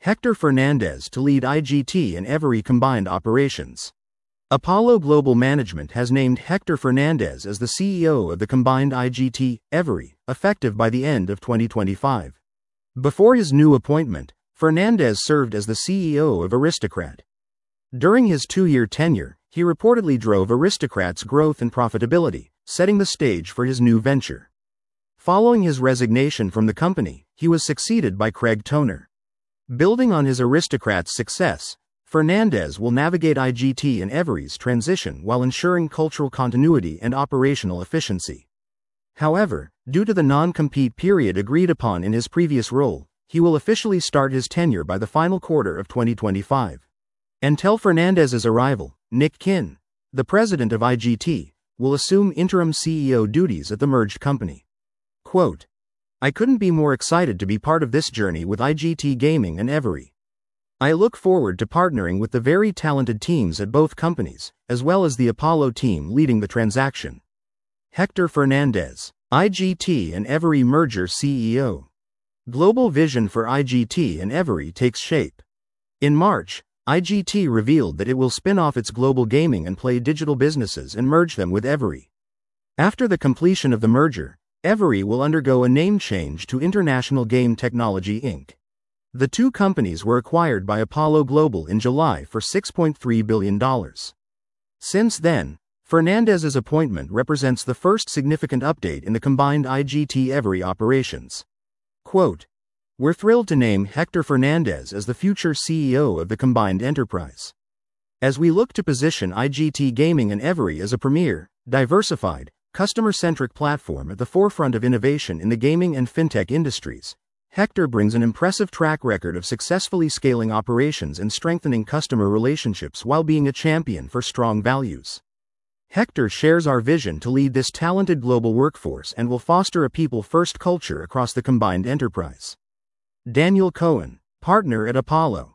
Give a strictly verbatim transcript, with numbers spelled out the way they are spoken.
Hector Fernandez to lead I G T and Everi combined operations. Apollo Global Management has named Hector Fernandez as the C E O of the combined I G T, Everi, effective by the end of twenty twenty-five. Before his new appointment, Fernandez served as the C E O of Aristocrat. During his two-year tenure, he reportedly drove Aristocrat's growth and profitability, setting the stage for his new venture. Following his resignation from the company, he was succeeded by Craig Toner. Building on his Aristocrat's success, Fernandez will navigate I G T and Everi's transition while ensuring cultural continuity and operational efficiency. However, due to the non-compete period agreed upon in his previous role, he will officially start his tenure by the final quarter of twenty twenty-five. Until Fernandez's arrival, Nick Khin, the president of I G T, will assume interim C E O duties at the merged company. Quote, "I couldn't be more excited to be part of this journey with I G T Gaming and Everi. I look forward to partnering with the very talented teams at both companies, as well as the Apollo team leading the transaction." Hector Fernandez, I G T and Everi merger C E O. Global vision for I G T and Everi takes shape. In March, I G T revealed that it will spin off its global gaming and play digital businesses and merge them with Everi. After the completion of the merger, Everi will undergo a name change to International Game Technology Incorporated. The two companies were acquired by Apollo Global in July for six point three billion dollars. Since then, Fernandez's appointment represents the first significant update in the combined I G T-Everi operations. Quote, "We're thrilled to name Hector Fernandez as the future C E O of the combined enterprise. As we look to position I G T Gaming and Everi as a premier, diversified, customer-centric platform at the forefront of innovation in the gaming and fintech industries, Hector brings an impressive track record of successfully scaling operations and strengthening customer relationships while being a champion for strong values. Hector shares our vision to lead this talented global workforce and will foster a people-first culture across the combined enterprise." Daniel Cohen, partner at Apollo.